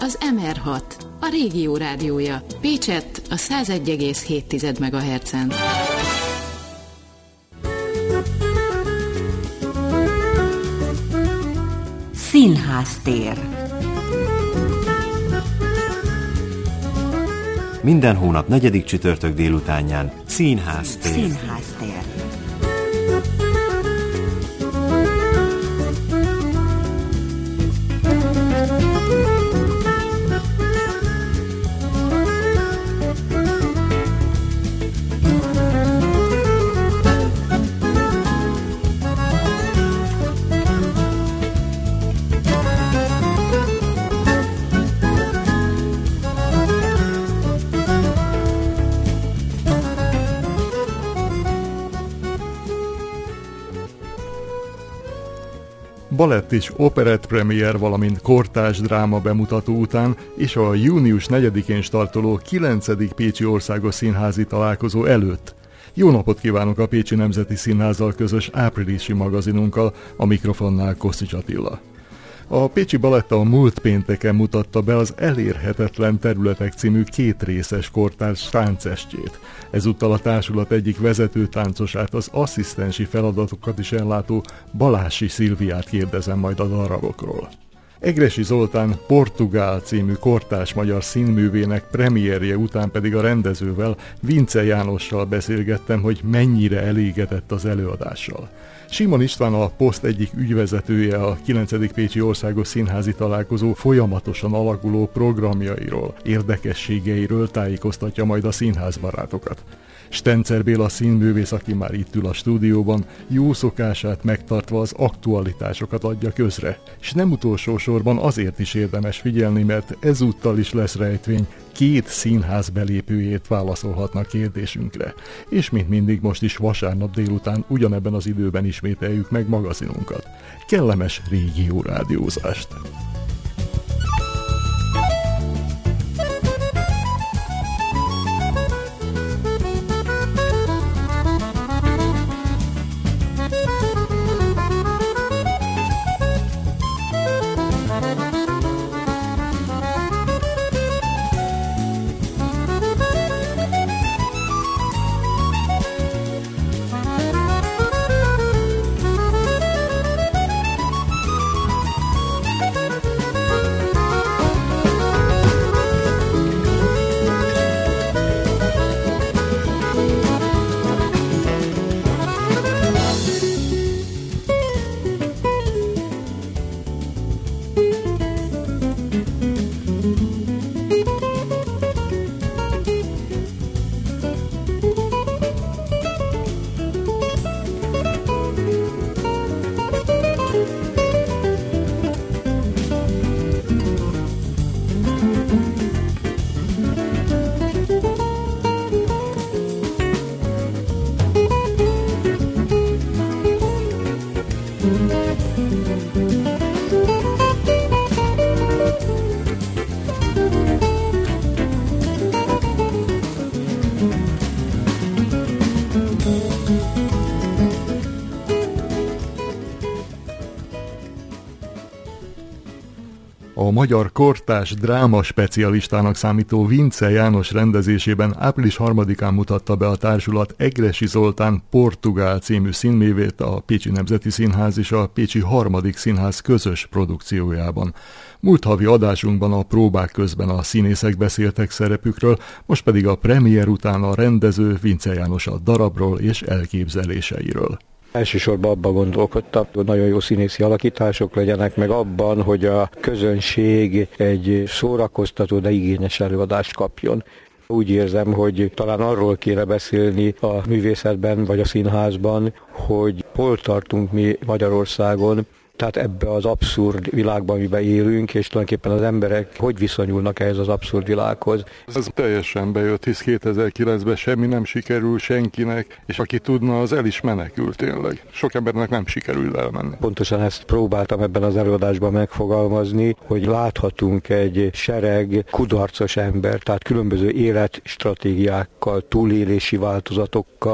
az MR6, a régió rádiója. Pécsett a 101,7 MHz-en. Színháztér. Minden hónap 4. csütörtök délutánján Színháztér. Színháztér. Balett és operett premier, valamint kortárs dráma bemutató után és a június 4-én startoló 9. Pécsi Országos Színházi Találkozó előtt. Jó napot kívánok a Pécsi Nemzeti Színházzal közös áprilisi magazinunkkal, a mikrofonnál Kosszics Attila. A Pécsi Balett a múlt pénteken mutatta be az Elérhetetlen területek című 2 részes kortárs táncestjét. Ezúttal a társulat egyik vezető táncosát, az asszisztensi feladatokat is ellátó Balási Szilviát kérdezem majd a darabokról. Egressy Zoltán Portugál című kortárs magyar színművének premierje után pedig a rendezővel, Vince Jánossal beszélgettem, hogy mennyire elégedett az előadással. Simon István, a Poszt egyik ügyvezetője, a 9. Pécsi Országos Színházi Találkozó folyamatosan alakuló programjairól, érdekességeiről tájékoztatja majd a színházbarátokat. Stencer Béla színművész, aki már itt ül a stúdióban, jó szokását megtartva az aktualitásokat adja közre. És nem utolsó sorban azért is érdemes figyelni, mert ezúttal is lesz rejtvény, 2 színház belépőjét válaszolhatnak kérdésünkre. És mint mindig most is vasárnap délután ugyanebben az időben ismételjük meg magazinunkat. Kellemes régió rádiózást! A magyar kortárs dráma specialistának számító Vince János rendezésében április 3-án mutatta be a társulat Egressy Zoltán Portugál című színművét a Pécsi Nemzeti Színház és a Pécsi 3. Színház közös produkciójában. Múlt havi adásunkban a próbák közben a színészek beszéltek szerepükről, most pedig a premier után a rendező Vince János a darabról és elképzeléseiről. Elsősorban abban gondolkodtam, hogy nagyon jó színészi alakítások legyenek, meg abban, hogy a közönség egy szórakoztató, de igényes előadást kapjon. Úgy érzem, hogy talán arról kéne beszélni a művészetben vagy a színházban, hogy hol tartunk mi Magyarországon, tehát ebbe az abszurd világban, amiben élünk, és tulajdonképpen az emberek hogy viszonyulnak ehhez az abszurd világhoz. Ez teljesen bejött, hisz 2009-ben semmi nem sikerül senkinek, és aki tudna, az el is menekül tényleg. Sok embernek nem sikerül elmenni. Pontosan ezt próbáltam ebben az előadásban megfogalmazni, hogy láthatunk egy sereg kudarcos ember, tehát különböző életstratégiákkal, túlélési változatokkal,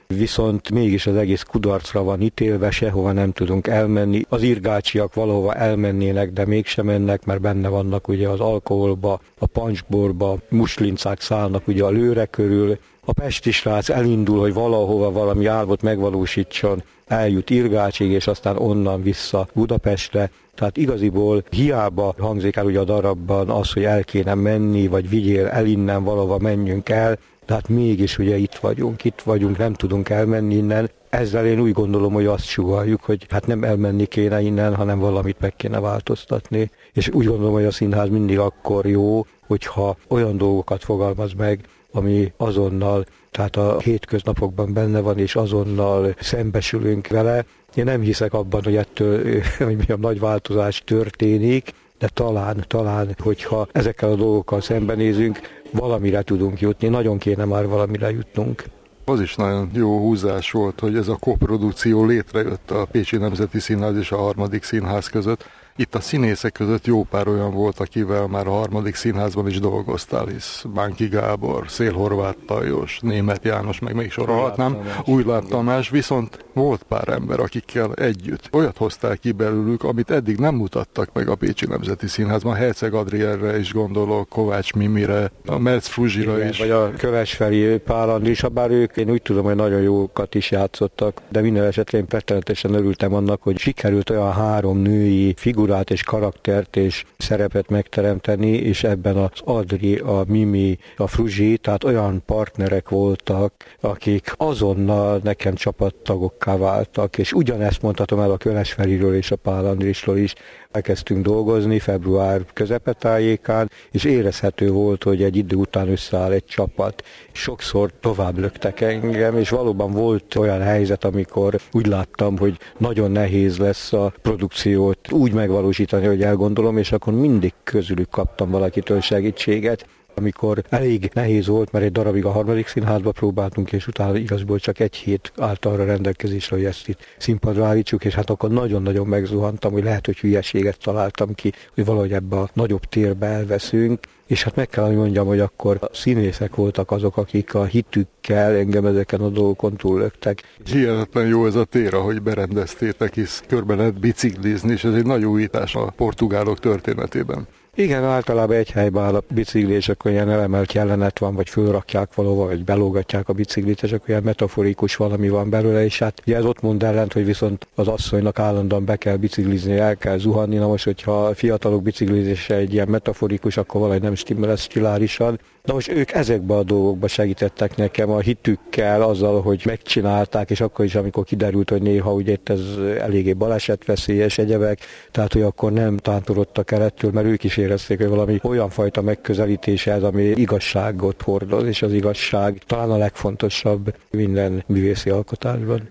viszont mégis az egész kudarcra van ítélve, sehova nem tudunk elmenni. Az irgácsiak valahova elmennének, de mégsem mennek, mert benne vannak ugye az alkoholba, a pancsborba, muslincák szállnak ugye a lőre körül. A pesti srác elindul, hogy valahova valami álmot megvalósítson, eljut Irgácsig, és aztán onnan vissza Budapestre. Tehát igaziból hiába hangzik el ugye a darabban az, hogy el kéne menni, vagy vigyél el innen, valahova menjünk el, tehát mégis ugye itt vagyunk, nem tudunk elmenni innen. Ezzel én úgy gondolom, hogy azt sugalljuk, hogy hát nem elmenni kéne innen, hanem valamit meg kéne változtatni. És úgy gondolom, hogy a színház mindig akkor jó, hogyha olyan dolgokat fogalmaz meg, ami azonnal, tehát a hétköznapokban benne van, és azonnal szembesülünk vele. Én nem hiszek abban, hogy ettől hogy milyen nagy változás történik, de talán, hogyha ezekkel a dolgokkal szembenézünk, valamire tudunk jutni, nagyon kéne már valamire jutnunk. Az is nagyon jó húzás volt, hogy ez a koprodukció létrejött a Pécsi Nemzeti Színház és a Harmadik Színház között. Itt a színészek között jó pár olyan volt, akivel már a Harmadik Színházban is dolgoztál, hisz Bánki Gábor, Szél-Horváth Lajos, Németh János, meg még sorolhatnám, Újlát Tamás, viszont volt pár ember, akikkel együtt olyat hoztál ki belőlük, amit eddig nem mutattak meg a Pécsi Nemzeti Színházban. Herceg Adrienre is gondolok, Kovács Mimire, a Merc Fruzsira is. Vagy a Kövesferi Pál Andris, bár ők, én úgy tudom, hogy nagyon jókat is játszottak, de minden esetre én rettenetesen örültem annak, hogy sikerült olyan 3 női figurát és karaktert és szerepet megteremteni, és ebben az Adri, a Mimi, a Fruzsi, tehát olyan partnerek voltak, akik azonnal nekem csapattagokká váltak, és ugyanezt mondhatom el a Kövesferiről és a Pál Andrisról is. Elkezdtünk dolgozni február közepetájékán, és érezhető volt, hogy egy idő után összeáll egy csapat. Sokszor tovább löktek engem, és valóban volt olyan helyzet, amikor úgy láttam, hogy nagyon nehéz lesz a produkciót úgy megvalósítani, hogy elgondolom, és akkor mindig közülük kaptam valakitől segítséget. Amikor elég nehéz volt, mert egy darabig a Harmadik Színházba próbáltunk, és utána igazból csak egy hét állt arra rendelkezésre, hogy ezt itt színpadra állítsuk, és hát akkor nagyon-nagyon megzuhantam, hogy lehet, hogy hülyeséget találtam ki, hogy valahogy ebbe a nagyobb térbe elveszünk, és hát meg kell, hogy mondjam, hogy akkor a színészek voltak azok, akik a hitükkel engem ezeken a dolgokon túllöktek. Hihetetlen jó ez a tér, ahogy berendeztétek, hisz körbe lehet biciklizni, és ez egy nagy újítás a portugálok történetében. Igen, általában egy helyben áll a bicikli, és akkor ilyen elemelt jelenet van, vagy fölrakják valahova, vagy belógatják a biciklit, és akkor ilyen metaforikus valami van belőle, és hát ugye ez ott mond ellent, hogy viszont az asszonynak állandóan be kell biciklizni, el kell zuhanni, na most, hogyha a fiatalok biciklizése egy ilyen metaforikus, akkor valahogy nem stimmel ez stilárisan. Na most ők ezekbe a dolgokba segítettek nekem a hitükkel, azzal, hogy megcsinálták, és akkor is, amikor kiderült, hogy néha ugye itt ez eléggé balesetveszélyes egyebek, tehát hogy akkor nem tántorodtak el ettől, mert ők is érezték, hogy valami olyan fajta megközelítése ez, ami igazságot hordoz, és az igazság talán a legfontosabb minden művészi alkotásban.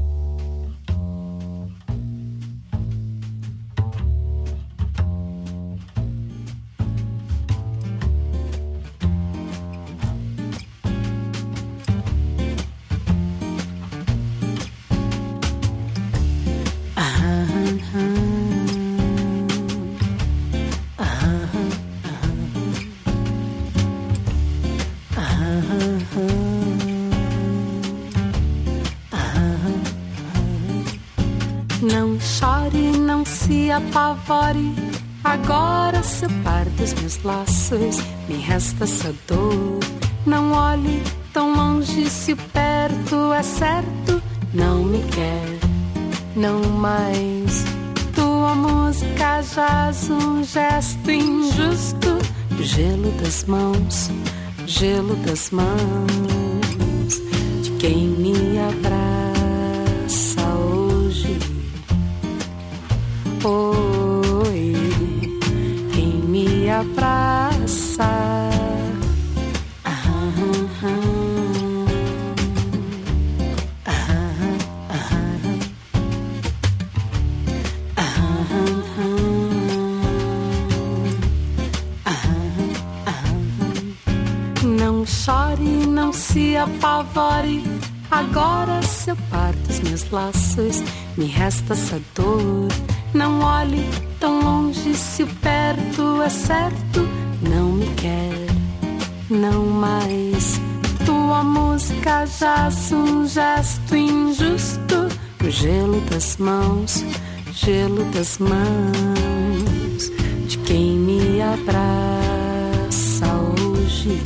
Não chore, não se apavore, agora seu par dos meus laços, me resta essa dor. Não olhe tão longe, se o perto é certo, não me quer, não mais. Tua música jaz gesto injusto, gelo das mãos de quem me abraça hoje. Oi, quem me abraça. Não chore, não se apavore, agora seu par dos meus laços, me resta essa dor. Não olhe tão longe, se o perto é certo, não me quer, não mais. Tu sua música jaz gesto injusto, o gelo das mãos de quem me abraça hoje.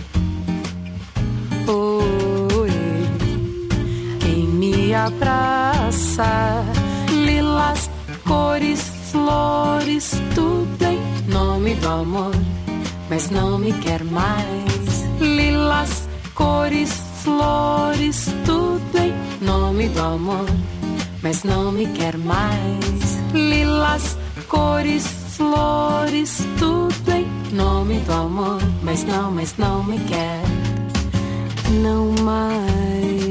Quem me abraça, lilas, cores, flores, tudo em nome do amor, mas não me quer mais. Lilas, cores, flores, tudo em nome do amor, mas não me quer mais. Lilas, cores, flores, tudo em nome do amor, mas não me quer, não mais.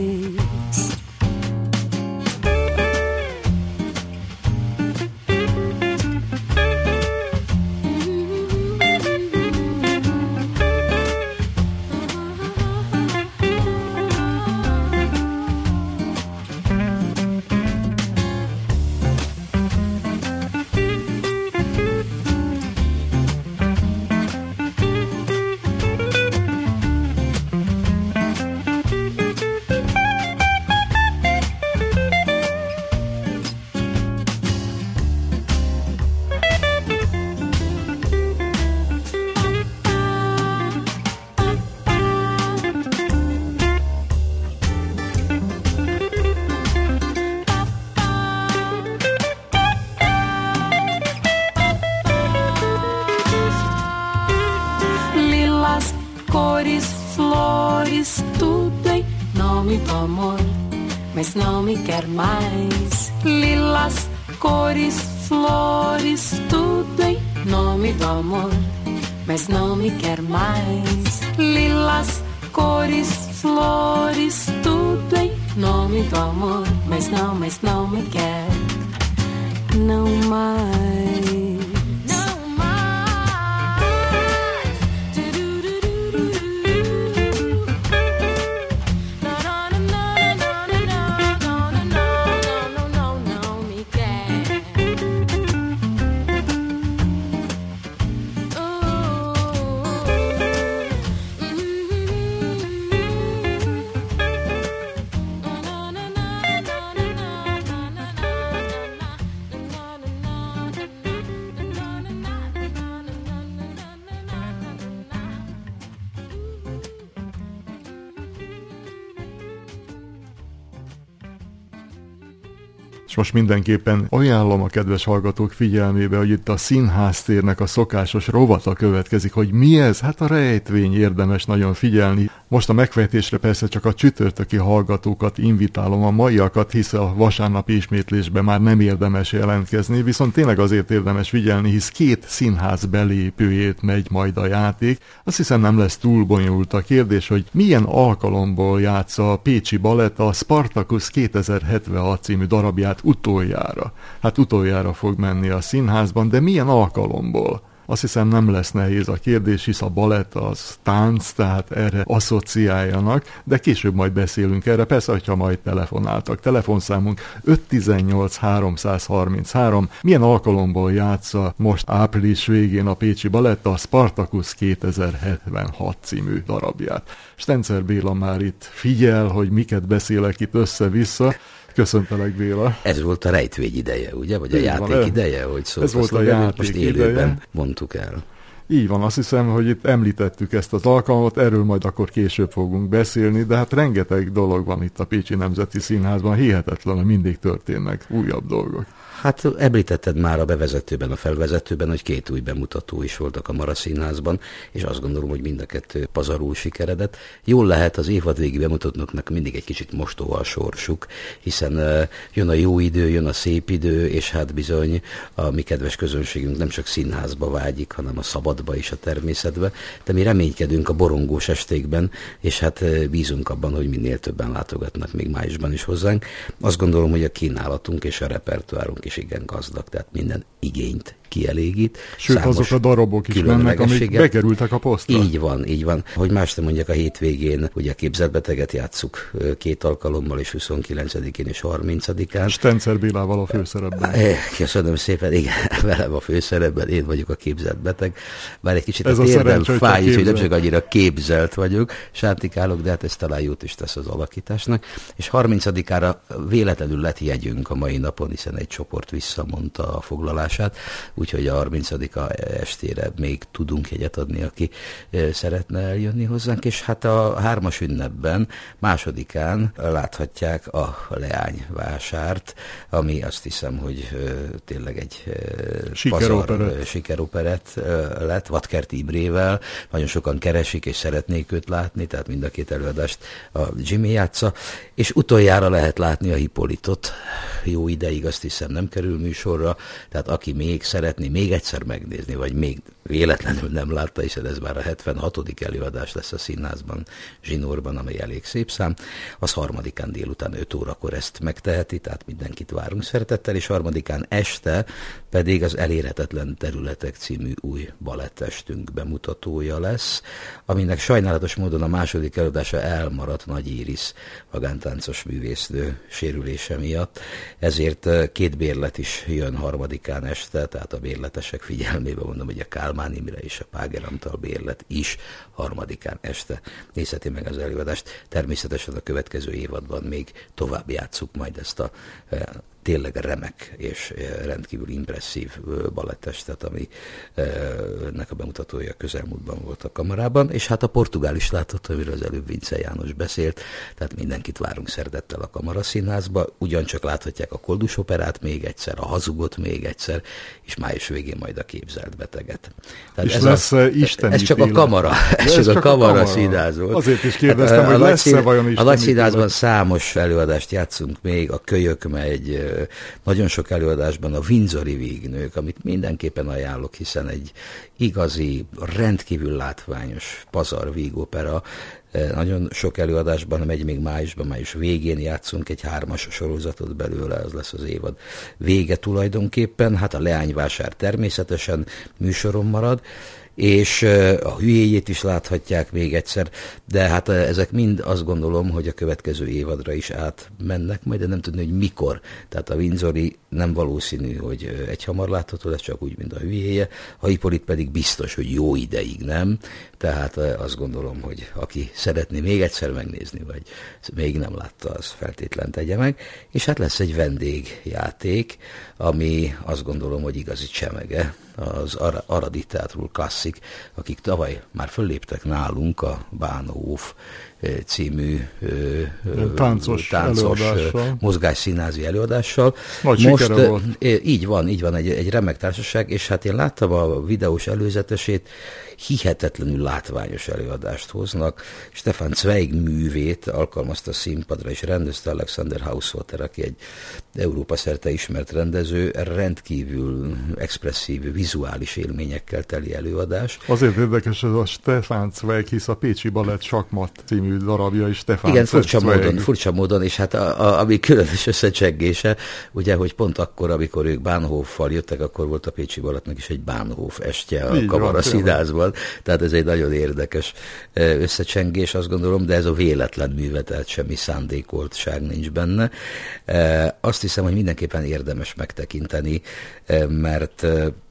Mas não me quer mais. Lilas, cores, flores, tudo em nome do amor, mas não me quer mais. Lilas, cores, flores, tudo em nome do amor, mas não me quer, não mais. És most mindenképpen ajánlom a kedves hallgatók figyelmébe, hogy itt a Színháztérnek a szokásos rovata következik, hogy mi ez? Hát a rejtvény, érdemes nagyon figyelni. Most a megfejtésre persze csak a csütörtöki hallgatókat invitálom, a maiakat, hisz a vasárnapi ismétlésben már nem érdemes jelentkezni, viszont tényleg azért érdemes figyelni, hisz 2 színház belépőjét megy majd a játék. Azt hiszem nem lesz túl bonyolult a kérdés, hogy milyen alkalomból játsza a Pécsi Balett a Spartacus 2076 című darabját utoljára. Hát utoljára fog menni a színházban, de milyen alkalomból? Azt hiszem nem lesz nehéz a kérdés, hisz a balett az tánc, tehát erre asszociáljanak, de később majd beszélünk erre, persze, hogyha majd telefonáltak. Telefonszámunk 518 333. Milyen alkalomból játsza most április végén a Pécsi Balett a Spartacus 2076 című darabját. Stencer Béla már itt figyel, hogy miket beszélek itt össze-vissza. Köszöntelek, Béla. Ez volt a rejtvény ideje, ugye? Vagy a így játék van, ideje? Hogy ez volt a játék most ideje. élőben mondtuk el. Így van, azt hiszem, hogy itt említettük ezt az alkalmat, erről majd akkor később fogunk beszélni, de hát rengeteg dolog van itt a Pécsi Nemzeti Színházban, hihetetlen, mindig történnek újabb dolgok. Hát említetted már a bevezetőben, a felvezetőben, hogy 2 új bemutató is voltak a Mara Színházban, és azt gondolom, hogy mind a 2 pazarul sikeredett. Jól lehet, az évadvégi bemutatóknak mindig egy kicsit mostoha a sorsuk, hiszen jön a jó idő, jön a szép idő, és hát bizony a mi kedves közönségünk nem csak színházba vágyik, hanem a szabadba is, a természetbe, de mi reménykedünk a borongós estékben, és hát bízunk abban, hogy minél többen látogatnak még májusban is hozzánk. Azt gondolom, hogy a kínálatunk és a repertoárunk is igen gazdag, tehát minden igényt kielégít. Sőt, azok a darabok is mennek, amik bekerültek a posztra. Így van. Hogy más nem mondjak, a hétvégén ugye a Képzelt beteget játsszuk 2 alkalommal, és 29-én és 30-án. Stencer Bélával a főszerepben. Köszönöm szépen, igen, velem a főszerepben, én vagyok a képzelt beteg. Bár egy kicsit a térdem fáj, és hogy nem csak annyira képzelt vagyok, sántikálok, de hát ez talán jót is tesz az alakításnak. És 30-ára véletlenül lett jegyünk a mai napon, hiszen egy csoport visszamondta a foglalását, úgyhogy a 30-a estére még tudunk jegyet adni, aki szeretne eljönni hozzánk, és hát a 3-as ünnepben, 2-án láthatják a leányvásárt, ami azt hiszem, hogy tényleg egy sikeroperett lett, Vadkerti Imrével, nagyon sokan keresik és szeretnék őt látni, tehát mind a 2 előadást a Jimmy játsza, és utoljára lehet látni a Hippolytot, jó ideig azt hiszem nem kerül műsorra, tehát aki még szeretné még egyszer megnézni, vagy még véletlenül nem látta, hiszen ez már a 76. előadás lesz a színházban, Zsinórban, amely elég szép szám, az 3-án délután 5 órakor ezt megteheti, tehát mindenkit várunk szeretettel, és 3-án este pedig az Elérhetetlen területek című új balettestünk bemutatója lesz, aminek sajnálatos módon a 2. előadása elmaradt Nagy Íris magántáncos művésznő sérülése miatt, ezért 2 bérlet is jön 3-án este, tehát a bérletesek figyelmébe mondom, hogy a Kálmán Imre és a Páger Antal bérlet is 3-án este nézheti meg az előadást. Természetesen a következő évadban még tovább játsszuk majd ezt a tényleg remek és rendkívül impresszív balettestet, ami ennek a bemutatója közelmúltban volt a kamarában, és hát a portugál is látott, amiről az előbb Vince János beszélt, tehát mindenkit várunk szeretettel a Kamaraszínházba, ugyancsak láthatják a Koldus operát még egyszer, a Hazugot még egyszer, és május végén majd a Képzelt beteget. Tehát és ez lesz isteni ez csak a kamara, ez csak a Kamaraszínház volt. Azért is kérdeztem, hogy lesz-e vajon isteni. A Nagyszínházban számos előadást játszunk még, a Kölyök megy, nagyon sok előadásban a Windsori vígnők, amit mindenképpen ajánlok, hiszen egy igazi, rendkívül látványos pazar vígopera. Nagyon sok előadásban megy, még május végén játszunk egy 3-as sorozatot belőle, az lesz az évad vége tulajdonképpen. Hát a Leányvásár természetesen műsoron marad, és a Hülyéjét is láthatják még egyszer, de hát ezek mind azt gondolom, hogy a következő évadra is átmennek majd, de nem tudni, hogy mikor. Tehát a Windsori nem valószínű, hogy egyhamar látható lesz, csak úgy, mint a Hülyéje, a Hippolyt pedig biztos, hogy jó ideig nem, tehát azt gondolom, hogy aki szeretné még egyszer megnézni, vagy még nem látta, az feltétlen tegye meg, és hát lesz egy vendégjáték, ami azt gondolom, hogy igazi csemege, az Aradi Teatrul Klasszik, akik tavaly már fölléptek nálunk a Bahnhof című táncos mozgásszínházi előadással. Nagy most volt. Így van, egy remek társaság, és hát én láttam a videós előzetesét, hihetetlenül látványos előadást hoznak. Stefan Zweig művét alkalmazta a színpadra, és rendezte Alexander Hauswater, aki egy Európa szerte ismert rendező, rendkívül expresszív, vizuális élményekkel teli előadás. Azért érdekes ez a Stefan Zweig, hisz a Pécsi Balett Sakmat című darabja is Stefan Igen, furcsa módon, és hát ami különös összecsengése, ugye, hogy pont akkor, amikor ők Bahnhoffal jöttek, akkor volt a Pécsi Balettnek is egy Bahnhof estje a Kamaraszínházban. Tehát ez egy nagyon érdekes összecsengés, azt gondolom, de ez a véletlen műve, tehát semmi szándékoltság nincs benne. Azt hiszem, hogy mindenképpen érdemes megtekinteni, mert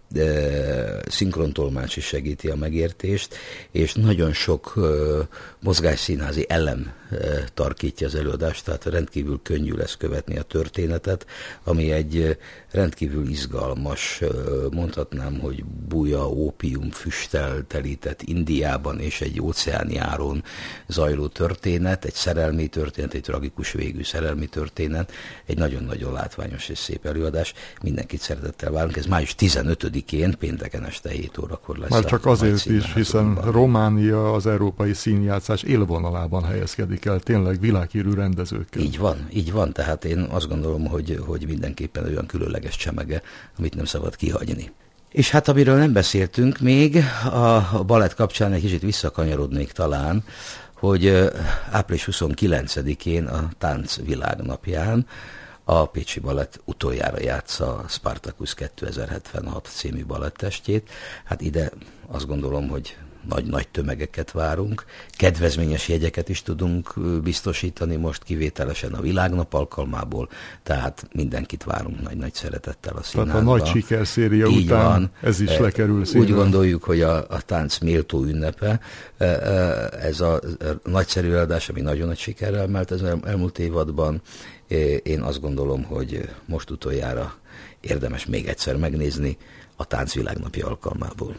szinkrontolmács is segíti a megértést, és nagyon sok mozgásszínházi elem tarkítja az előadást, tehát rendkívül könnyű lesz követni a történetet, ami egy rendkívül izgalmas, mondhatnám, hogy buja, ópium füsttel telített Indiában és egy óceánjáron zajló történet, egy szerelmi történet, egy tragikus végű szerelmi történet, egy nagyon-nagyon látványos és szép előadás. Mindenkit szeretettel várunk, ez május 15-én, pénteken este 7 órakor lesz. Már csak azért is, hiszen Románia az európai színjátszás élvonalában helyezkedik el, tényleg világhírű rendezőkkel. Így van, tehát én azt gondolom, hogy mindenképpen olyan különleges csemege, amit nem szabad kihagyni. És hát amiről nem beszéltünk még, a balett kapcsán egy kicsit visszakanyarodnék talán, hogy április 29-én a Tánc Világnapján a Pécsi Balett utoljára játsza a Spartacus 2076 című balettestjét. Hát ide azt gondolom, hogy nagy tömegeket várunk. Kedvezményes jegyeket is tudunk biztosítani most kivételesen a Világnap alkalmából, tehát mindenkit várunk nagy szeretettel a színházba. Tehát a nagy sikerszéria után van. Ez is lekerül színre. Úgy gondoljuk, hogy a tánc méltó ünnepe, ez a nagyszerű előadás, ami nagyon nagy sikerrel ment az elmúlt évadban. Én azt gondolom, hogy most utoljára érdemes még egyszer megnézni a Tánc Világnapi alkalmából.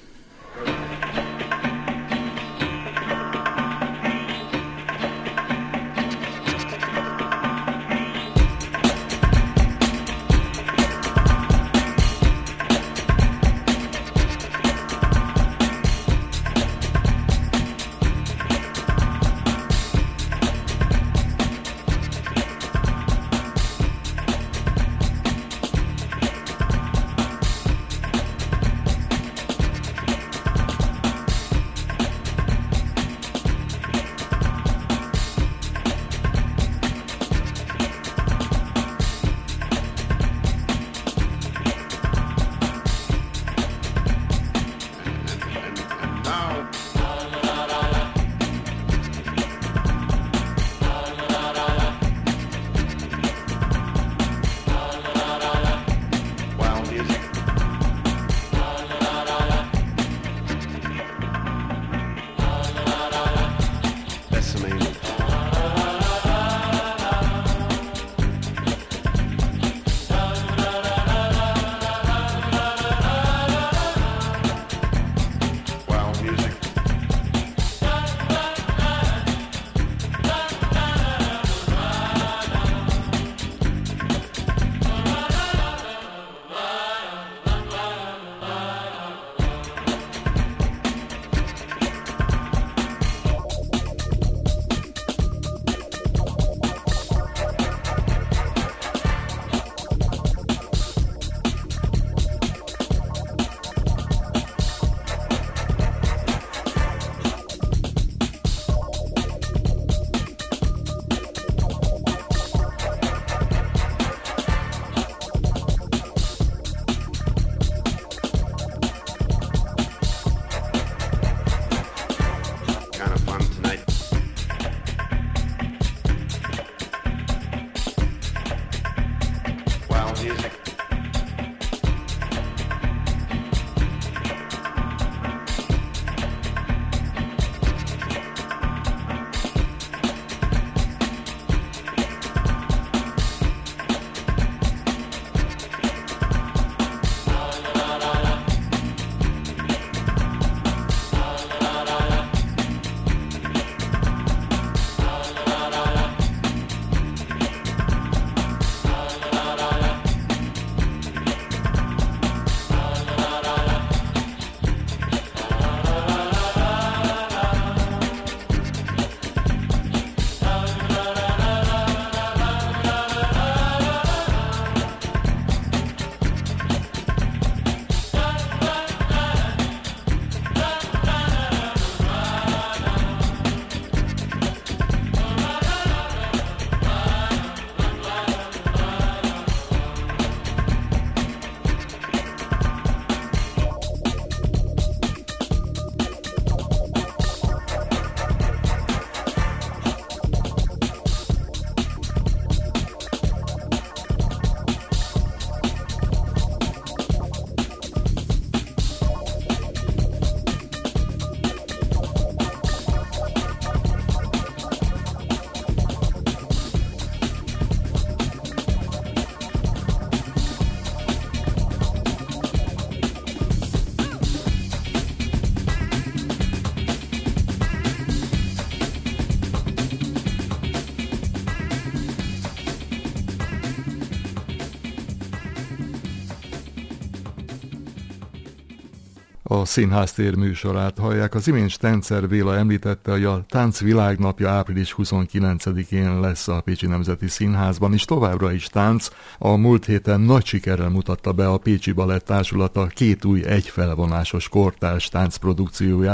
A Színháztér műsorát hallják. Az imént Stencer Béla említette, hogy a Tánc Világnapja április 29-én lesz a Pécsi Nemzeti Színházban, és továbbra is tánc. A múlt héten nagy sikerrel mutatta be a Pécsi Balett Társulata két új egyfelvonásos kortárs táncprodukcióját.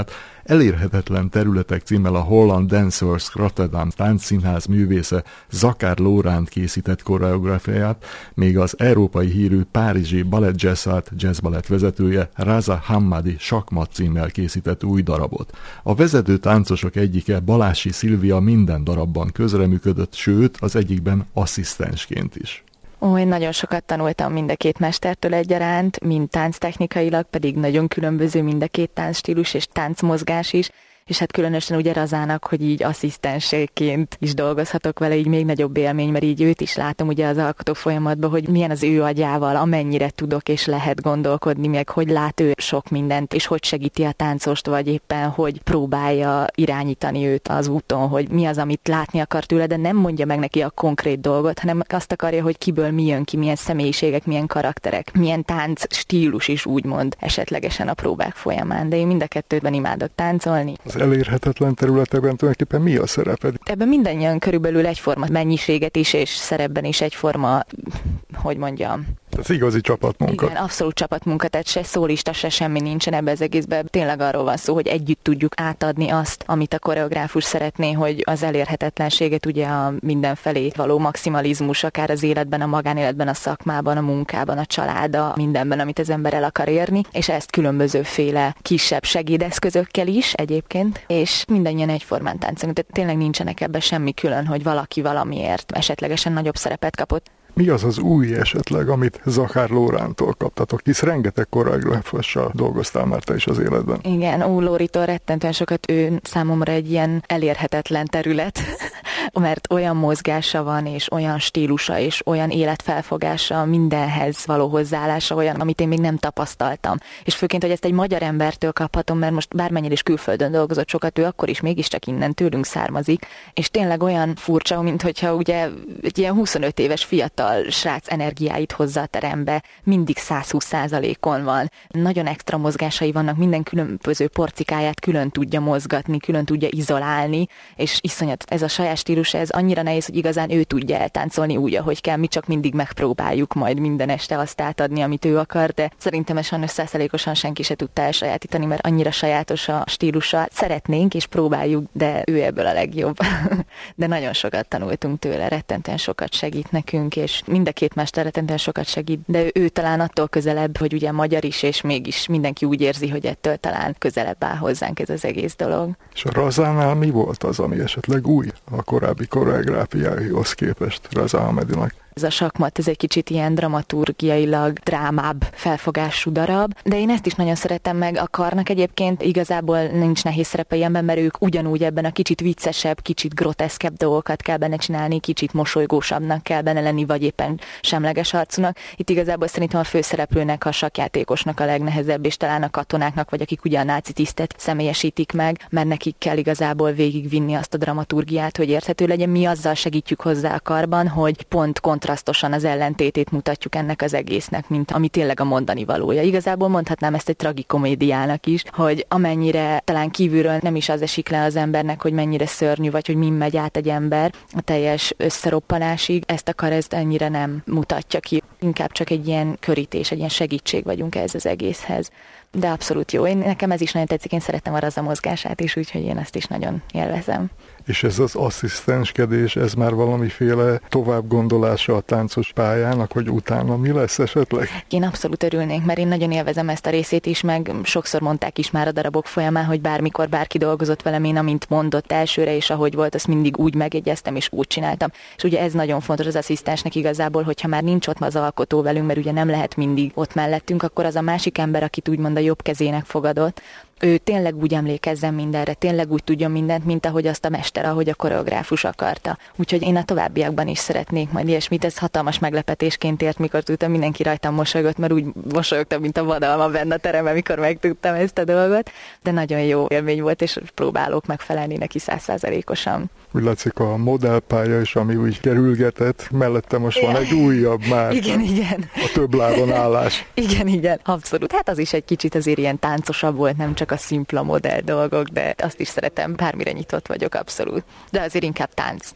Elérhetetlen területek címmel a Holland Dancers Rotterdam táncszínház művésze Zakár Lóránt készített koreográfiáját, még az európai hírű párizsi Ballet Jazzart jazzbalett vezetője Raza Hammadi Sakmat címmel készített új darabot. A vezető táncosok egyike, Balási Szilvia minden darabban közreműködött, sőt az egyikben asszisztensként is. Én nagyon sokat tanultam mind a két mestertől egyaránt, mind tánctechnikailag, pedig nagyon különböző mind a két táncstílus és táncmozgás is, és hát különösen ugye Razának, hogy így asszisztensként is dolgozhatok vele, így még nagyobb élmény, mert így őt is látom ugye az alkotó folyamatban, hogy milyen az ő agyával, amennyire tudok és lehet gondolkodni, meg hogy lát ő sok mindent, és hogy segíti a táncost, vagy éppen hogy próbálja irányítani őt az úton, hogy mi az, amit látni akar tőle, de nem mondja meg neki a konkrét dolgot, hanem azt akarja, hogy kiből mi jön ki, milyen személyiségek, milyen karakterek, milyen tánc stílus is úgymond esetlegesen a próbák folyamán, de én mind a kettőben imádok táncolni. Elérhetetlen területekben tulajdonképpen mi a szereped? Ebben mindannyian körülbelül egyforma mennyiséget is, és szerepben is egyforma, hogy mondjam. Ez igazi csapatmunka. Igen, abszolút csapatmunka, tehát se szólista, se semmi nincsen ebbe az egészben. Tényleg arról van szó, hogy együtt tudjuk átadni azt, amit a koreográfus szeretné, hogy az elérhetetlenséget, ugye a mindenfelé való maximalizmus, akár az életben, a magánéletben, a szakmában, a munkában, a család, mindenben, amit az ember el akar érni, és ezt különbözőféle kisebb segédeszközökkel is egyébként, és mindannyian egyformán táncolunk. Tehát tényleg nincsenek ebben semmi külön, hogy valaki valamiért esetlegesen nagyobb szerepet kapott. Mi az az új esetleg, amit Zakár Lórántól kaptatok? Hisz rengeteg koreográfussal dolgoztál már te is az életben. Igen, Lóritól rettentően sokat, ő számomra egy ilyen elérhetetlen terület, mert olyan mozgása van, és olyan stílusa, és olyan életfelfogása, mindenhez való hozzáállása olyan, amit én még nem tapasztaltam. És főként, hogy ezt egy magyar embertől kaphatom, mert most bármennyire is külföldön dolgozott sokat, ő akkor is mégiscsak innen tőlünk származik, és tényleg olyan furcsa, mint hogyha ugye egy ilyen 25 éves fiatal srác energiáit hozza a terembe, mindig 120%-on van. Nagyon extra mozgásai vannak, minden különböző porcikáját külön tudja mozgatni, külön tudja izolálni, és iszonyat ez a saját stílusa, ez annyira nehéz, hogy igazán ő tudja eltáncolni úgy, ahogy kell, mi csak mindig megpróbáljuk majd minden este azt átadni, amit ő akar, de szerintem ez sajnos 100%-osan senki se tudta elsajátítani, mert annyira sajátos a stílusa. Szeretnénk és próbáljuk, de ő ebből a legjobb. De nagyon sokat tanultunk tőle, rettentően sokat segít nekünk, és mind a két mester rettentően sokat segít, de ő talán attól közelebb, hogy ugye magyar is, és mégis mindenki úgy érzi, hogy ettől talán közelebb áll hozzánk ez az egész dolog. És a Razánál mi volt az, ami esetleg új a korábbi koreográfiáihoz képest Raza Hammadinak? Ez a Sakmat, ez egy kicsit ilyen dramaturgiailag drámább felfogású darab, de én ezt is nagyon szeretem meg. A Karnak egyébként igazából nincs nehéz szerepe ilyenben, mert ők ugyanúgy ebben a kicsit viccesebb, kicsit groteszkebb dolgokat kell benne csinálni, kicsit mosolygósabbnak kell benne lenni, vagy éppen semleges arcúnak. Itt igazából szerintem a főszereplőnek, a sakkjátékosnak a legnehezebb, és talán a katonáknak, vagy akik ugye a náci tisztet személyesítik meg, mert nekik kell igazából végigvinni azt a dramaturgiát, hogy érthető legyen. Mi azzal segítjük hozzá a Karban, hogy pont kontrasztosan az ellentétét mutatjuk ennek az egésznek, mint ami tényleg a mondani valója. Igazából mondhatnám ezt egy tragikomédiának is, hogy amennyire talán kívülről nem is az esik le az embernek, hogy mennyire szörnyű, vagy hogy min megy át egy ember a teljes összeroppanásig, ezt a Kar ezt ennyire nem mutatja ki. Inkább csak egy ilyen körítés, egy ilyen segítség vagyunk ez az egészhez. De abszolút jó. Nekem ez is nagyon tetszik, én szeretem a Raza mozgását is, úgyhogy én ezt is nagyon élvezem. És ez az asszisztenskedés, ez már valamiféle továbbgondolása a táncos pályának, hogy utána mi lesz esetleg? Én abszolút örülnék, mert én nagyon élvezem ezt a részét is, meg sokszor mondták is már a darabok folyamán, hogy bármikor bárki dolgozott velem, én amint mondott elsőre, és ahogy volt, azt mindig úgy megjegyeztem, és úgy csináltam. És ugye ez nagyon fontos az asszisztensnek igazából, hogyha már nincs ott az alkotó velünk, mert ugye nem lehet mindig ott mellettünk, akkor az a másik ember, akit úgymond a jobb kezének fogadott, ő tényleg úgy emlékezzen mindenre, tényleg úgy tudjon mindent, mint ahogy azt a mester, ahogy a koreográfus akarta. Úgyhogy én a továbbiakban is szeretnék majd ilyesmit, ez hatalmas meglepetésként ért, mikor tudtam, mindenki rajtam mosolygott, mert úgy mosolyogtam, mint a vadalma benne a teremben, mikor megtudtam ezt a dolgot, de nagyon jó élmény volt, és próbálok megfelelni neki 100%-osan. Úgy látszik, a modellpálya is, ami úgy kerülgetett, mellette most van egy újabb már. Igen. A több lábon állás. Igen, abszolút. Hát az is egy kicsit azért ilyen táncosabb volt, nem csak a szimpla modell dolgok, de azt is szeretem, bármire nyitott vagyok, abszolút. De azért inkább tánc.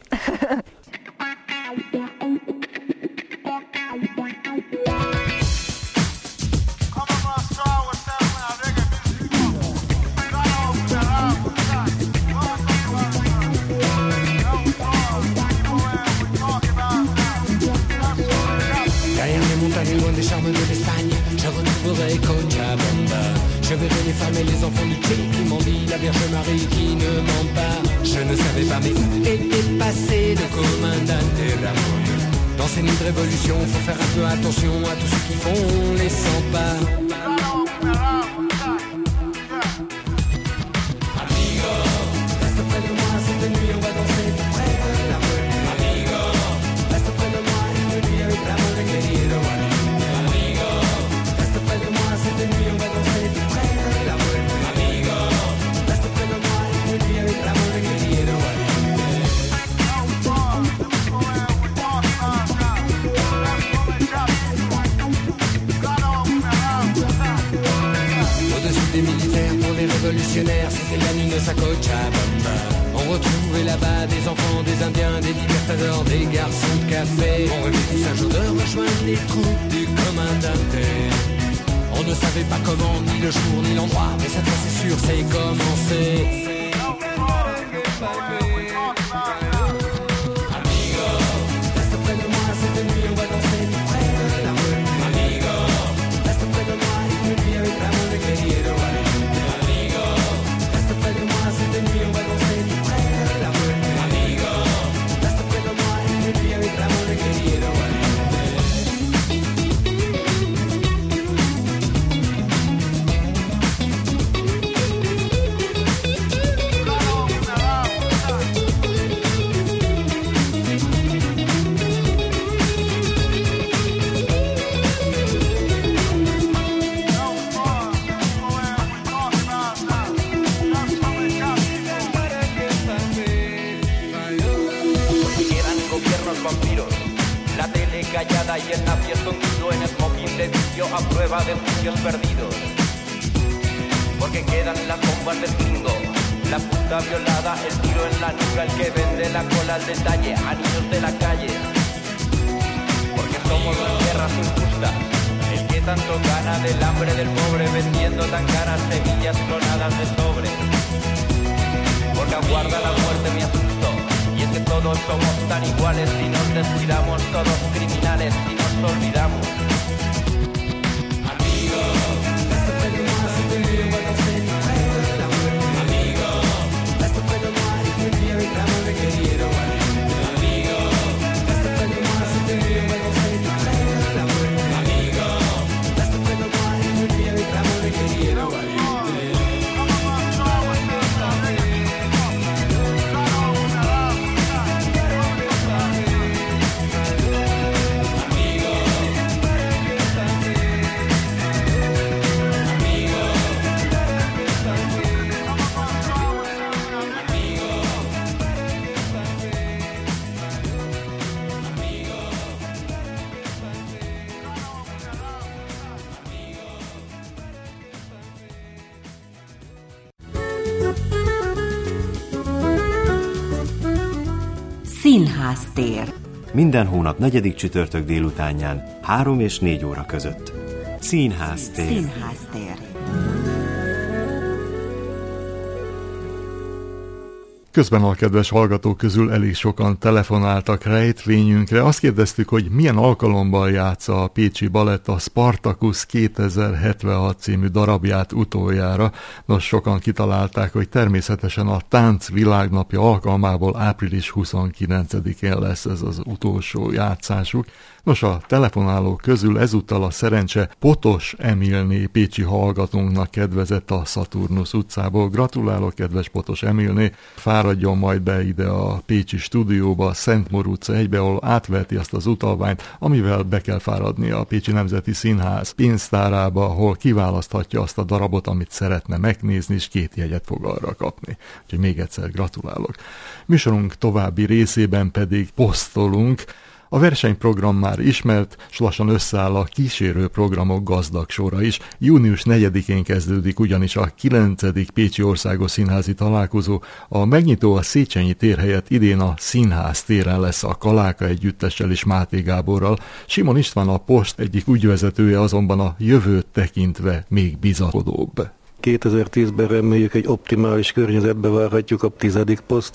l'Espagne, je retrouverai Cochabamba. Je verrai les femmes et les enfants du Tché qui m'ont dit la Vierge Marie qui ne ment pas. Je ne savais pas mais où était passé le comandante Ramon. Dans ces nuits de révolution, faut faire un peu attention à tous ceux qui font les 100 pas. Amigo, reste près de moi, cette nuit on va danser tout près de la rue. Amigo, reste près de moi, une nuit avec Ramon querido. Amigo, reste près de moi, cette nuit on va danser tout près de la rue. Amigo, reste près de moi, une nuit avec Ramon querido. Des militaires pour les révolutionnaires, c'était la nuit de Cochabamba. On retrouvait là-bas des enfants, des indiens, des libertadors, des garçons de café. On rêvait tous un jour de rejoindre les troupes du commandante. On ne savait pas comment, ni le jour, ni l'endroit, mais cette fois c'est sûr, c'est commencé. Amigo, reste près de moi, cette nuit on va danser tout près de la rue. Amigo, reste près de moi, une nuit avec Ramon querido. Callada y el nazi escondido en smoking de vicio a prueba de juicios perdidos. Porque quedan las bombas del gringo, la puta violada, el tiro en la nuca, el que vende la cola al detalle a niños de la calle. Porque somos las guerras injustas, el que tanto gana del hambre del pobre vendiendo tan caras semillas clonadas de sobre. Porque aguarda la muerte mi asusto. Y es que todos somos tan iguales, si nos descuidamos, todos criminales, si nos olvidamos. Amigo, reste près de moi, cette nuit on va danser tout près de la rue. Amigo, reste près de moi, une nuit avec Ramon querido. Amigo, reste près de moi, cette nuit on va danser tout près de la rue. Amigo, reste près de moi, une nuit avec Ramon querido. Színháztér. Minden hónap 4. csütörtök délutánján 3 és 4 óra között. Színháztér. Színháztér. Közben a kedves hallgatók közül elég sokan telefonáltak rejtvényünkre. Azt kérdeztük, hogy milyen alkalommal játsza a Pécsi Balett a Spartacus 2076 című darabját utoljára. Nos, sokan kitalálták, hogy természetesen a Tánc Világnapja alkalmából április 29-én lesz ez az utolsó játszásuk. Nos, a telefonálók közül ezúttal a szerencse Potos Emilné pécsi hallgatónknak kedvezett a Szaturnusz utcából. Gratulálok, kedves Potos Emilné! Fáradjon majd be ide a pécsi stúdióba, a Szentmor utca 1-be, ahol átveheti azt az utalványt, amivel be kell fáradnia a Pécsi Nemzeti Színház pénztárába, ahol kiválaszthatja azt a darabot, amit szeretne megnézni, és 2 jegyet fog arra kapni. Úgyhogy még egyszer gratulálok. Műsorunk további részében pedig posztolunk. A versenyprogram már ismert, s lassan összeáll a kísérő programok gazdag sora is. Június 4-én kezdődik ugyanis a 9. Pécsi Országos Színházi Találkozó. A megnyitó a Széchenyi tér helyett idén a Színház téren lesz a Kaláka együttessel és Máté Gáborral. Simon István, a Post egyik ügyvezetője azonban a jövőt tekintve még bizakodóbb. 2010-ben reméljük egy optimális környezetbe várhatjuk a 10. posztot.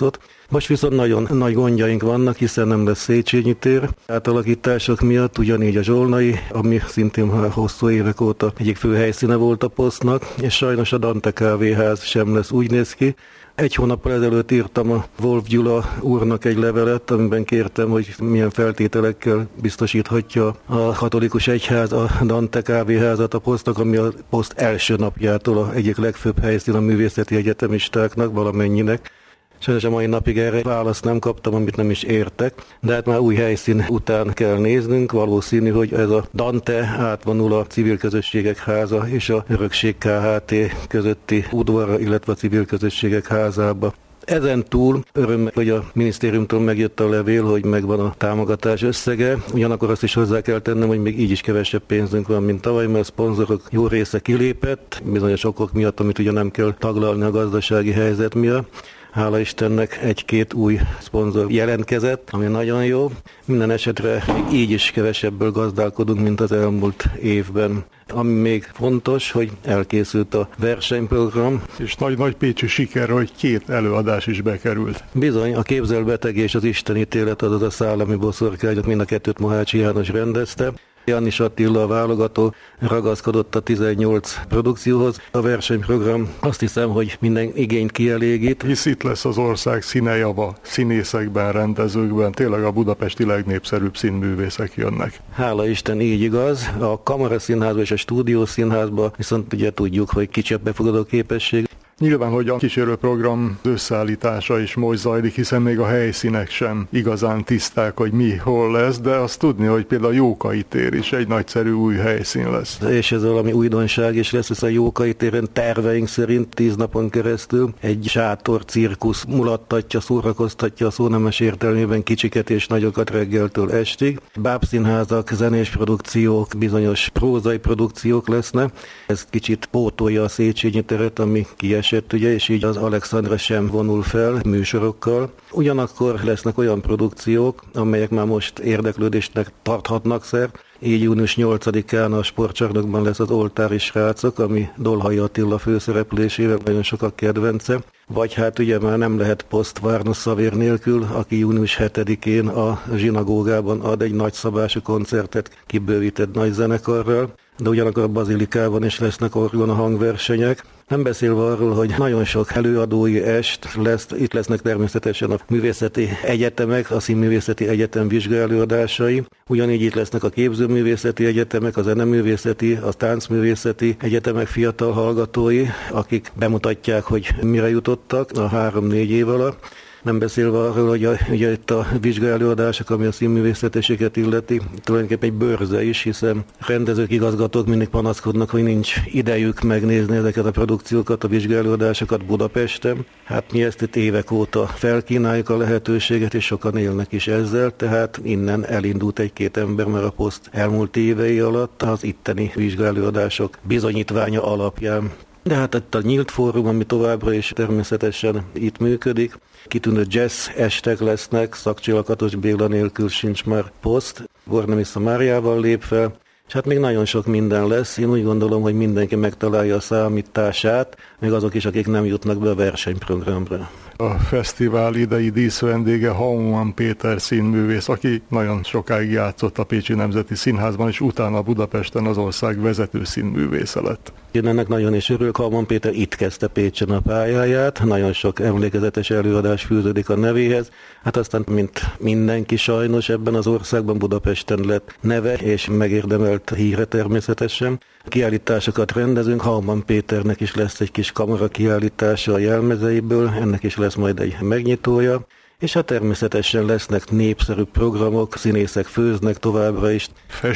Most viszont nagyon nagy gondjaink vannak, hiszen nem lesz Széchenyi tér átalakítások miatt, ugyanígy a Zsolnai, ami szintén hosszú évek óta egyik fő helyszíne volt a posztnak, és sajnos a Dante kávéház sem lesz, úgy néz ki. 1 hónappal ezelőtt írtam a Wolf Gyula úrnak egy levelet, amiben kértem, hogy milyen feltételekkel biztosíthatja a katolikus egyház a Dante kávéházat a posztnak, ami a poszt első napjától a egyik legfőbb helyszín a művészeti egyetemistáknak, valamennyinek. Sajnos a mai napig erre választ nem kaptam, amit nem is értek, de hát már új helyszín után kell néznünk. Valószínű, hogy ez a Dante átvonul a Civil Közösségek Háza és a Örökség Kft. Közötti udvarra, illetve a Civil Közösségek Házába. Ezen túl öröm, hogy a minisztériumtól megjött a levél, hogy megvan a támogatás összege. Ugyanakkor azt is hozzá kell tennem, hogy még így is kevesebb pénzünk van, mint tavaly, mert a szponzorok jó része kilépett, bizonyos okok miatt, amit ugye nem kell taglalni a gazdasági helyzet miatt. Hála Istennek 1-2 új szponzor jelentkezett, ami nagyon jó. Minden esetre még így is kevesebből gazdálkodunk, mint az elmúlt évben. Ami még fontos, hogy elkészült a versenyprogram. És nagy pécsi siker, hogy 2 előadás is bekerült. Bizony, a Képzelbeteg és az Istenítélet, azaz a Szállami Boszorkányok, mind a 2-t Mohácsi János rendezte. Jannis Attila, a válogató, ragaszkodott a 18 produkcióhoz. A versenyprogram azt hiszem, hogy minden igényt kielégít. Hisz itt lesz az ország színejava, színészekben, rendezőkben, tényleg a budapesti legnépszerűbb színművészek jönnek. Hála Isten, így igaz. A Kamaraszínházban és a Stúdiószínházban viszont ugye tudjuk, hogy kicsi a befogadó képesség. Nyilván, hogy a kísérőprogram összeállítása is most zajlik, hiszen még a helyszínek sem igazán tiszták, hogy mi hol lesz, de azt tudni, hogy például a Jókai tér is egy nagyszerű új helyszín lesz. És ez valami újdonság is lesz, hiszen a Jókai téren terveink szerint 10 napon keresztül egy sátor cirkusz mulattatja, szórakoztatja a szónemes értelmében kicsiket és nagyokat reggeltől estig. Bábszínházak, zenés produkciók, bizonyos prózai produkciók lesznek. Ez kicsit pótolja a Széchenyi teret, ami kiesett, ugye, és így az Alexandra sem vonul fel műsorokkal. Ugyanakkor lesznek olyan produkciók, amelyek már most érdeklődésnek tarthatnak szert. Így június 8-án a Sportcsarnokban lesz az Oltári srácok, ami Dolhai Attila főszereplésével nagyon sokak kedvence. Vagy hát ugye már nem lehet poszt Várnos Szavér nélkül, aki június 7-én a zsinagógában ad egy nagyszabású koncertet kibővített nagy zenekarral, de ugyanakkor a Bazilikában is lesznek orgona hangversenyek. Nem beszélve arról, hogy nagyon sok előadói est lesz, itt lesznek természetesen a művészeti egyetemek, a Színművészeti Egyetem vizsgaelőadásai, ugyanígy itt lesznek a képzőművészeti egyetemek, a zeneművészeti, a táncművészeti egyetemek fiatal hallgatói, akik bemutatják, hogy mire jutottak a 3-4 év alatt. Nem beszélve arról, hogy ugye itt a vizsgaelőadások, ami a színművészeteséget illeti, tulajdonképpen egy bőrze is, hiszen rendezők, igazgatók mindig panaszkodnak, hogy nincs idejük megnézni ezeket a produkciókat, a vizsgaelőadásokat Budapesten. Hát mi ezt itt évek óta felkínáljuk a lehetőséget, és sokan élnek is ezzel, tehát innen elindult 1-2 ember már a poszt elmúlt évei alatt az itteni vizsgaelőadások bizonyítványa alapján. De hát itt a nyílt fórum, ami továbbra is természetesen itt működik. Kitűnő jazz estek lesznek, Szakcsi Lakatos Béla nélkül sincs már poszt. Bornemisza Máriával lép fel, és hát még nagyon sok minden lesz. Én úgy gondolom, hogy mindenki megtalálja a számítását, még azok is, akik nem jutnak be a versenyprogramra. A fesztivál idei díszvendége Hauman Péter színművész, aki nagyon sokáig játszott a Pécsi Nemzeti Színházban, és utána Budapesten az ország vezető színművésze lett. Én ennek nagyon is örülök. Hauman Péter itt kezdte Pécsen a pályáját, nagyon sok emlékezetes előadás fűződik a nevéhez. Hát aztán, mint mindenki sajnos ebben az országban, Budapesten lett neve, és megérdemelt híre természetesen. Kiállításokat rendezünk, Hauman Péternek is lesz egy kis kamara kiállítása a jelmezeiből, ennek is lesz majd egy megnyitója, és hát természetesen lesznek népszerű programok, színészek főznek továbbra is.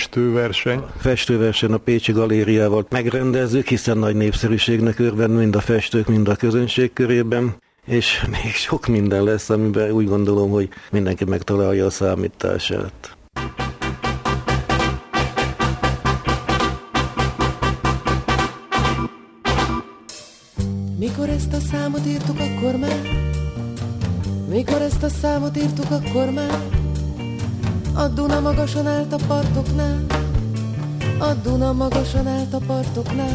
Festőverseny a Pécsi Galériával megrendezzük, hiszen nagy népszerűségnek örvend mind a festők, mind a közönség körében, és még sok minden lesz, amiben úgy gondolom, hogy mindenki megtalálja a számítását. Mikor ezt a számot írtuk, akkor már? Mikor ezt a számot írtuk, akkor már? A Duna magasan állt a partoknál, a Duna magasan állt a partoknál.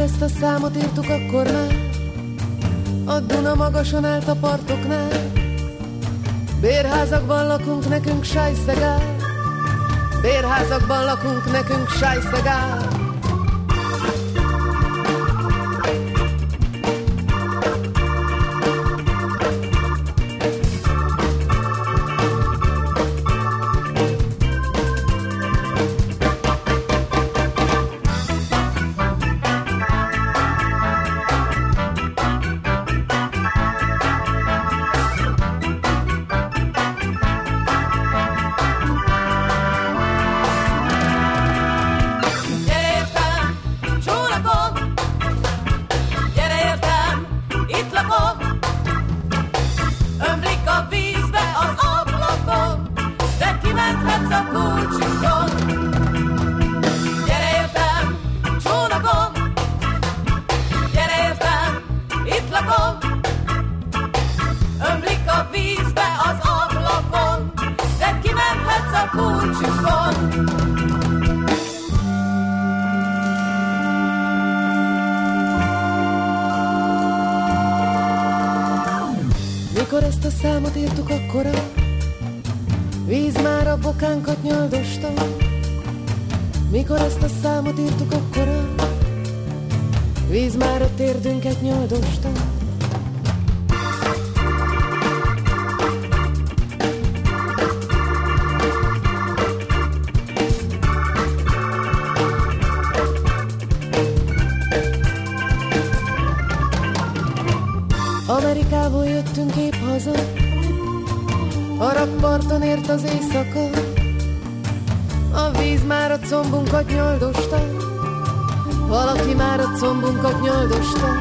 ezt a számot írtuk, akkor már a Duna magasan állt a partoknál. Bérházakban lakunk, nekünk sajszegál. Bérházakban lakunk, nekünk sajszegál. Mikor ezt a számot írtuk, akkora víz már a bokánkat nyoldosta. Mikor ezt a számot írtuk, akkora víz már a térdünket nyoldosta. Amerikából jöttünk épp haza, a rakparton ért az éjszaka. A víz már a combunkat nyoldosta, valaki már a combunkat nyoldosta.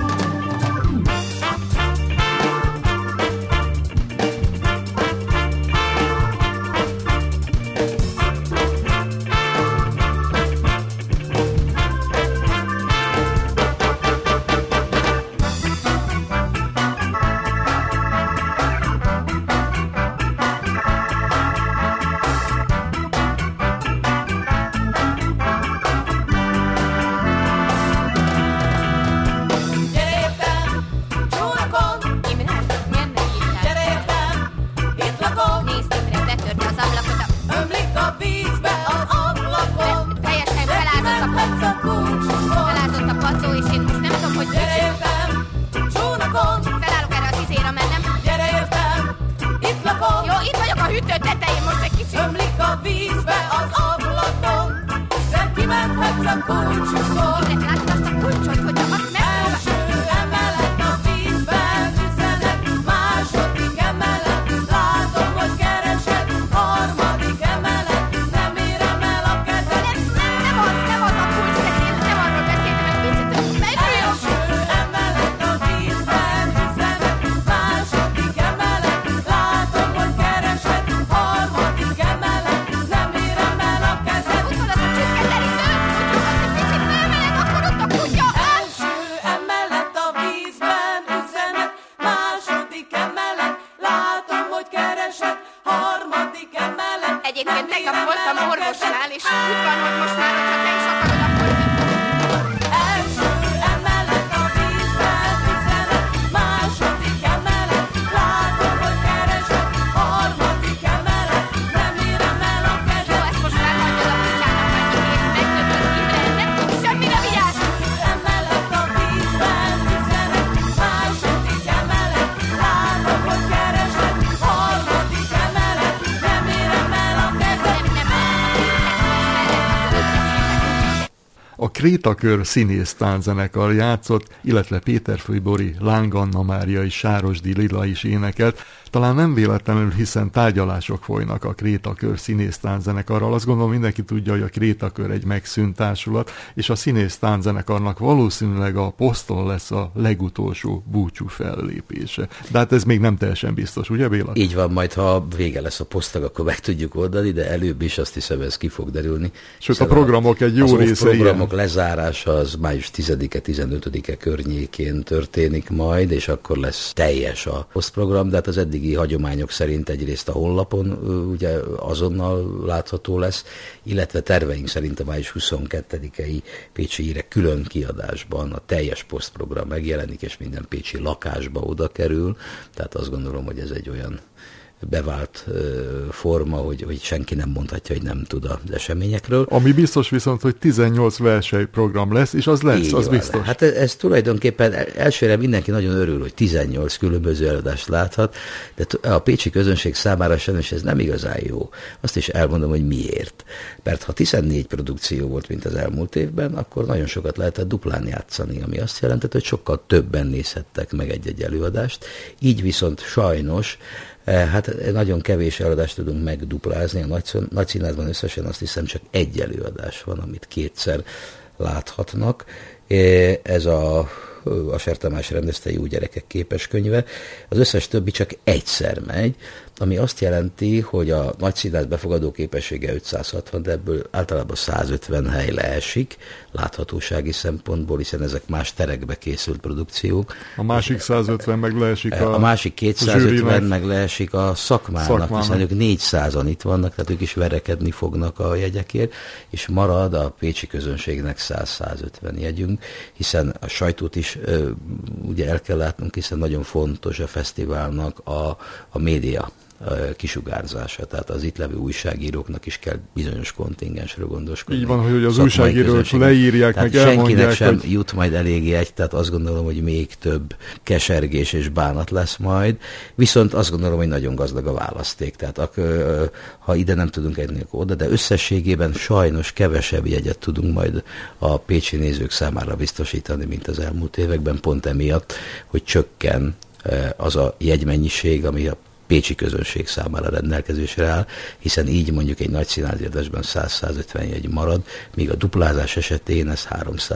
Krétakör színész tánzenekar játszott, illetve Péterföld Bori, Láng Anna Mária és Sárosdi Lila is énekelt. Talán nem véletlenül, hiszen tárgyalások folynak a Krétakör színész tánzenekarral. Azt gondolom, mindenki tudja, hogy a Krétakör egy megszűnt társulat, és a színész tánzenekarnak valószínűleg a poszton lesz a legutolsó búcsú fellépése. De hát ez még nem teljesen biztos, ugye Béla? Így van, majd ha vége lesz a posztnak, akkor meg tudjuk oldani, de előbb is azt hiszem, ez ki fog derülni. Sőt, a programok egy jó része ilyen. A programok lezárása az május 10-e, 15-e környékén történik majd, és akkor lesz teljes a posztprogram, de hát az eddig eddigi hagyományok szerint egyrészt a honlapon ugye azonnal látható lesz, illetve terveink szerint a május 22-i Pécsi Hírek külön kiadásban a teljes posztprogram megjelenik, és minden pécsi lakásba oda kerül, tehát azt gondolom, hogy ez egy olyan bevált forma, hogy senki nem mondhatja, hogy nem tud az eseményekről. Ami biztos viszont, hogy 18 versenyprogram lesz, és az lesz, az biztos. Hát ez tulajdonképpen elsőre mindenki nagyon örül, hogy 18 különböző előadást láthat, de a pécsi közönség számára sajnos ez nem igazán jó. Azt is elmondom, hogy miért. Mert ha 14 produkció volt, mint az elmúlt évben, akkor nagyon sokat lehetett duplán játszani, ami azt jelentett, hogy sokkal többen nézhettek meg egy-egy előadást. Így viszont sajnos hát nagyon kevés előadást tudunk megduplázni. A Nagy Színházban összesen azt hiszem csak egy előadás van, amit kétszer láthatnak. Ez a Asser Tamás rendezte Jó gyerekek képeskönyve. Az összes többi csak egyszer megy, ami azt jelenti, hogy a Nagy Színház befogadó képessége 560, de ebből általában 150 hely leesik, láthatósági szempontból, hiszen ezek más terekbe készült produkciók. A másik 150 meg leesik a másik 250 meg leesik a szakmának, hiszen ők 400-an itt vannak, tehát ők is verekedni fognak a jegyekért, és marad a pécsi közönségnek 100-150 jegyünk, hiszen a sajtót is ugye el kell látnunk, hiszen nagyon fontos a fesztiválnak a média kisugárzása, tehát az itt levő újságíróknak is kell bizonyos kontingensről gondoskodni. Így van, hogy az újságírók leírják, tehát meg elmondják, senkinek sem hogy jut majd elég jegy, tehát azt gondolom, hogy még több kesergés és bánat lesz majd, viszont azt gondolom, hogy nagyon gazdag a választék, tehát ha ide nem tudunk eljutni, akkor oda, de összességében sajnos kevesebb jegyet tudunk majd a pécsi nézők számára biztosítani, mint az elmúlt években, pont emiatt, hogy csökken az a jegymennyiség, ami a pécsi közönség számára rendelkezésre áll, hiszen így mondjuk egy nagy színházi adásban 100-150 jegy marad, míg a duplázás esetén ez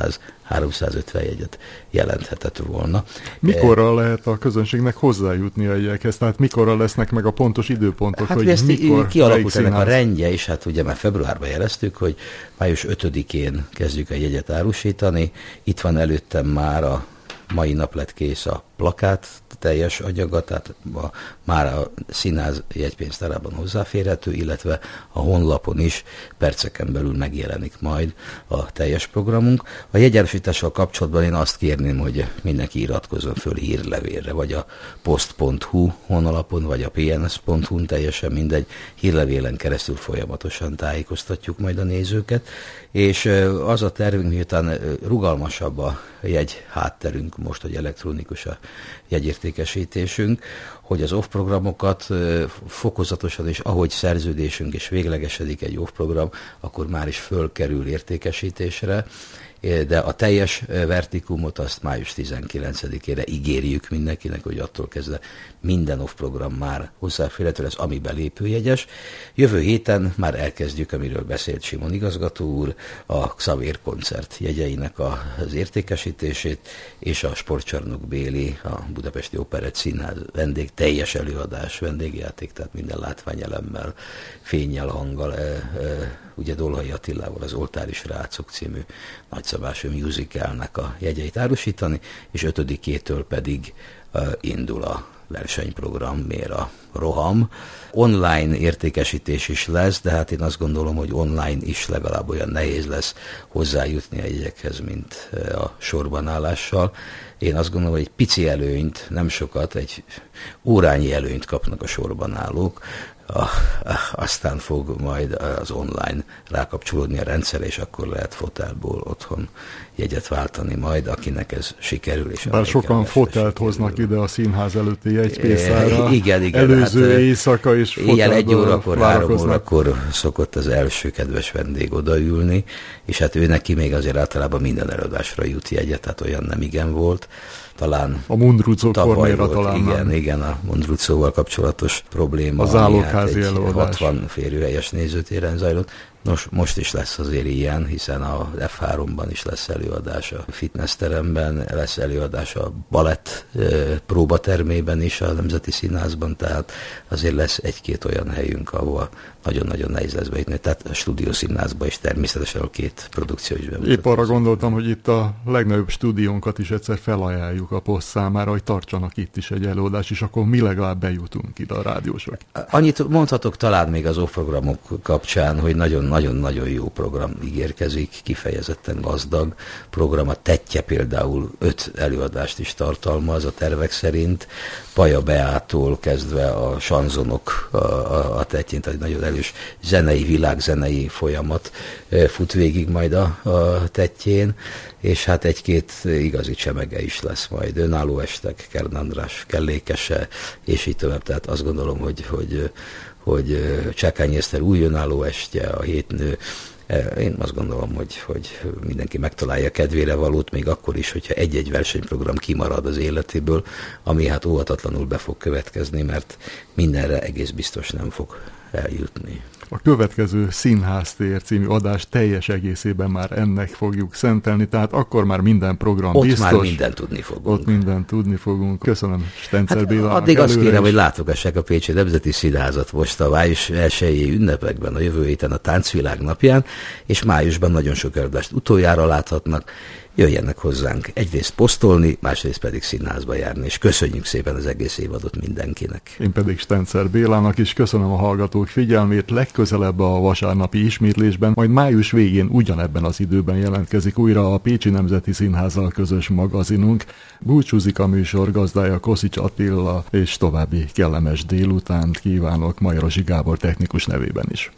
300-350 jegyet jelenthetett volna. Mikorra lehet a közönségnek hozzájutni a jegyekhez? Tehát mikorra lesznek meg a pontos időpontok, hát, hogy ezt mikor kialakult ennek a rendje, és hát ugye már februárban jeleztük, hogy május 5-én kezdjük a jegyet árusítani. Itt van előttem már a mai nap lett kész a plakát teljes anyaga, tehát már a színház jegypénztárában hozzáférhető, illetve a honlapon is perceken belül megjelenik majd a teljes programunk. A jegyárusítással kapcsolatban én azt kérném, hogy mindenki iratkozzon föl hírlevélre, vagy a post.hu honlapon, vagy a pns.hu-n, teljesen mindegy, hírlevélen keresztül folyamatosan tájékoztatjuk majd a nézőket, és az a tervünk, miután rugalmasabb a jegy hátterünk most, hogy elektronikus a jegyértékesítésünk, hogy az off-programokat fokozatosan, és ahogy szerződésünk és véglegesedik egy off-program, akkor már is fölkerül értékesítésre, de a teljes vertikumot azt május 19-ére ígérjük mindenkinek, hogy attól kezdve minden off-program már hozzáférhető lesz, ami belépőjegyes. Jövő héten már elkezdjük, amiről beszélt Simon igazgató úr, a Xavér koncert jegyeinek az értékesítését, és a Sportcsarnok Béli, a Budapesti Operett Színház teljes előadás, vendégjáték, tehát minden látványelemmel, fénnyel, hanggal, ugye Dolhai Attilával az Oltári Srácok című nagyszabású musicalnek a jegyeit árusítani, és 5-től pedig indul a versenyprogram, miért a roham. Online értékesítés is lesz, de hát én azt gondolom, hogy online is legalább olyan nehéz lesz hozzájutni a jegyekhez, mint a sorban állással. Én azt gondolom, hogy egy pici előnyt, nem sokat, egy órányi előnyt kapnak a sorban állók, aztán fog majd az online rákapcsolódni a rendszer, és akkor lehet fotelból otthon jegyet váltani majd, akinek ez sikerül. És bár sokan fotelt hoznak ide a színház előtti jegypészára. Igen, előző hát, éjszaka is fotelből éjjel 1 órakor, 3 órakor szokott az első kedves vendég odaülni, és hát ő neki még azért általában minden előadásra jut jegyet, tehát olyan nem igen volt. Talán a Mundruczó kornéra talán igen, a Mundruczóval kapcsolatos probléma. Az állókházi előadás. 60 férőhelyes nézőtéren zajlott. Nos, most is lesz azért ilyen, hiszen a F3-ban is lesz előadás a fitnessteremben, lesz előadás a balett próbatermében is a Nemzeti Színházban, tehát azért lesz egy-két olyan helyünk, ahol nagyon-nagyon nehéz lesz bejutni, tehát a stúdiószínházban is természetesen a 2 produkció is bemutatás. Épp arra gondoltam, hogy itt a legnagyobb stúdiónkat is egyszer felajánljuk a POSZ számára, hogy tartsanak itt is egy előadást, és akkor mi legalább bejutunk ide a rádiósok. Annyit mondhatok talán még az programok kapcsán, hogy nagyon-nagyon jó program ígérkezik, kifejezetten gazdag program. A Tettye például 5 előadást is tartalmaz a tervek szerint, Paja Beától kezdve a sanzonok a Tettyén, tehát nagyon erős világzenei folyamat fut végig majd a Tettyén, és hát egy-két igazi csemege is lesz majd, önálló estek, Kern András, Kellékese, és így tovább, tehát azt gondolom, hogy Csákány Eszter új önálló estje, a Hétnő. Én azt gondolom, hogy mindenki megtalálja kedvére valót, még akkor is, hogyha egy-egy versenyprogram kimarad az életéből, ami hát óhatatlanul be fog következni, mert mindenre egész biztos nem fog eljutni. A következő Színháztér című adás teljes egészében már ennek fogjuk szentelni, tehát akkor már minden program ott biztos. Ott már mindent tudni fogunk. Ott mindent tudni fogunk. Köszönöm Stencer Bélának. Addig azt kérem, hogy látogassák a Pécsi Nemzeti Színházat most a május 1-i ünnepekben, a jövő héten a Táncvilág napján, és májusban nagyon sok előadást utoljára láthatnak. Jöjjenek hozzánk egyrészt posztolni, másrészt pedig színházba járni, és köszönjük szépen az egész évadot mindenkinek. Én pedig Stencer Bélának is köszönöm a hallgatók figyelmét, legközelebb a vasárnapi ismétlésben, majd május végén ugyanebben az időben jelentkezik újra a Pécsi Nemzeti Színházzal közös magazinunk. Búcsúzik a műsor gazdája Koszics Attila, és további kellemes délutánt kívánok Majorzsi Gábor technikus nevében is.